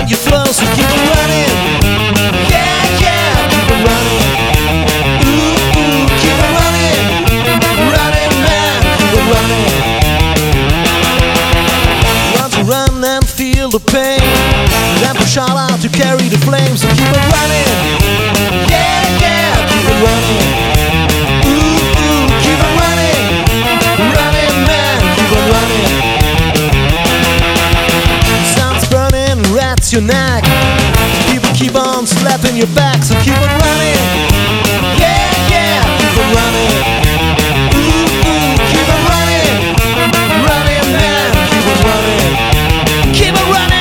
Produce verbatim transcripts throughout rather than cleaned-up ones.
find your flow, so keep on running. Yeah, yeah, keep on running. Ooh, ooh, keep on running. Running, man, keep on running. Want to run and feel the pain, then push all out to carry the flames, so keep on running. Yeah, yeah, keep on running. Ooh, ooh, keep on running. Running, man, keep on running. Sun's burning, rats your neck. People keep on slapping your back, so keep on running. Yeah, yeah, keep on running. Ooh, ooh, keep on running. Running, man, keep on running. Keep on running.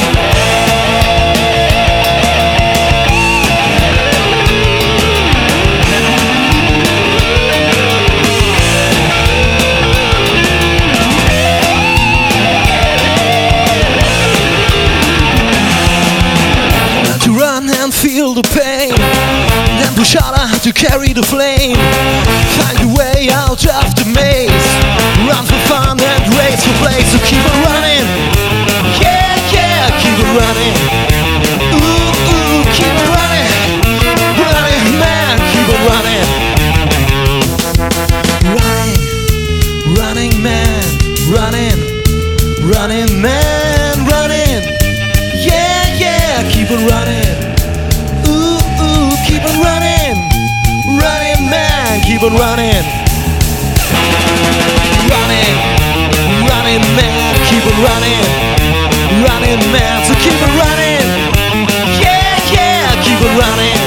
Feel the pain, then push harder to carry the flame. Find your way out of the maze. Run for fun and race for play, so keep on running. Yeah, yeah, keep on running. Ooh, ooh, keep on running. Running, man, keep on running. Running, running, man, running. Running, man, running. Yeah, yeah, keep on running. Keep on running, running, man, keep on running. Running, running, man, keep on running. Running, man, so keep on running. Yeah, yeah, keep on running.